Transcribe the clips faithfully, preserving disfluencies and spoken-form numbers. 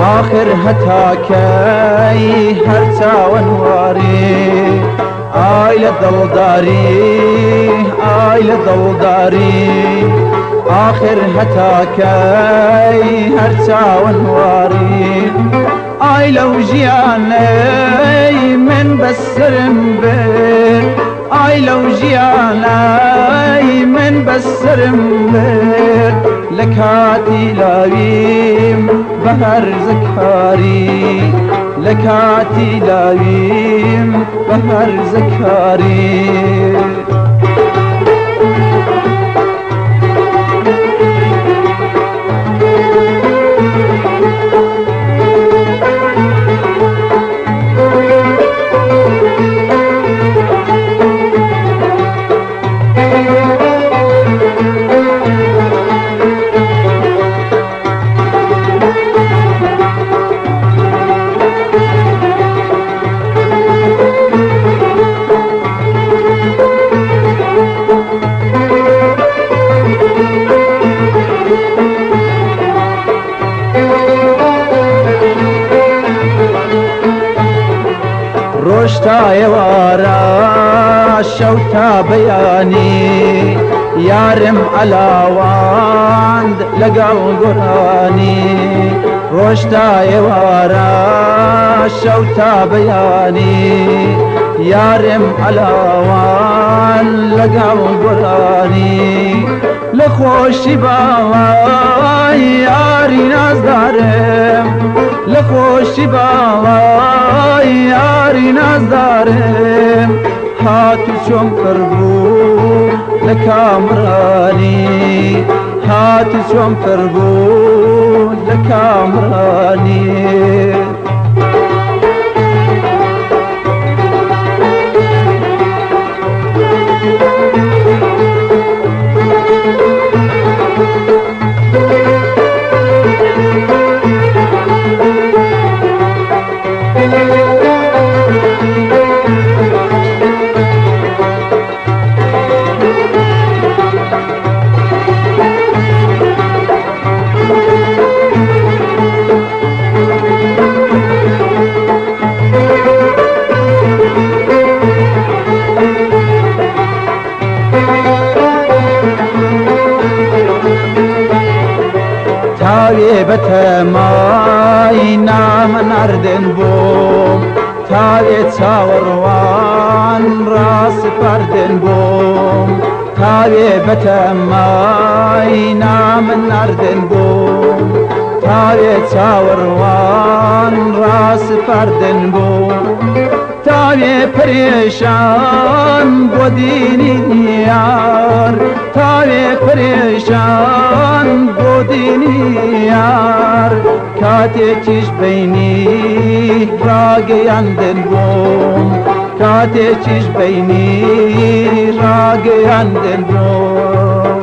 آخر هتاكي هرتا ونواري آيلة دلداري آيلة دلداري آخر هتاكي هرتا ونواري آيلة وجياني من بسرم بير آيلة وجياني من بسرم بير لكاتي لاويم بهر زكاري لكاتي لاويم بهر زكاري روشتا يوارا شوتا بياني يارم علاواند لقل قراني روشتا يوارا شوتا بياني يارم علاوان لقل قراني لخوشي باوا ياري ناز دارم لخوشي باوا ياري ناز دارم هاتو شم فربو لكامراني هاتو شم فربو لكامراني تاوی بتمای نام نردن بوم تاوی چاوروان راس پردن بوم تاوی بتمای نام نردن بوم تاوی چاوروان راس پردن بوم تاوی پریشان بودینی یار تاوی پریشان بودینی یار کاتی چیش بینی راگیاندن بوم کاتی چیش بینی راگیاندن بوم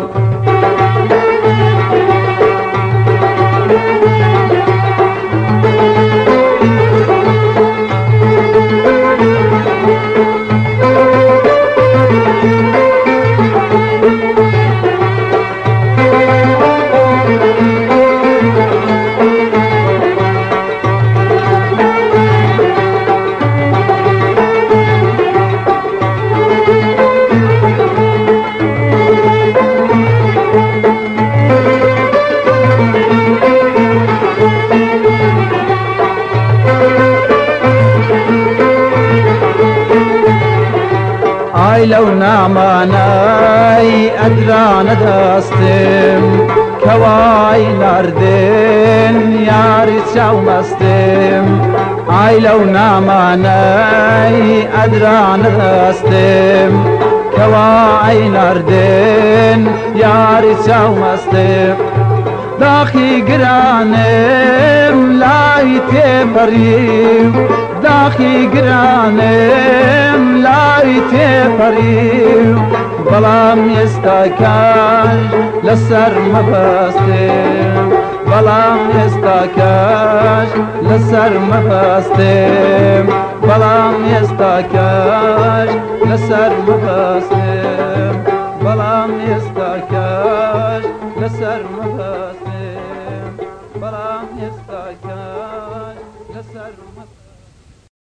لو ناماناي أدران داستم كواي ناردن ياري تشاو مستم آي لو ناماناي أدران داستم كواي ناردن ياري تشاو مستم داخي قرانم لاي تبريم داخي قرانم لاي تبريم بلام يستاكاش لسر مباستم بلام يستاكاش لسر مباستم بلام يستاكاش لسر مباستم بلام يستاكاش لسر مباستم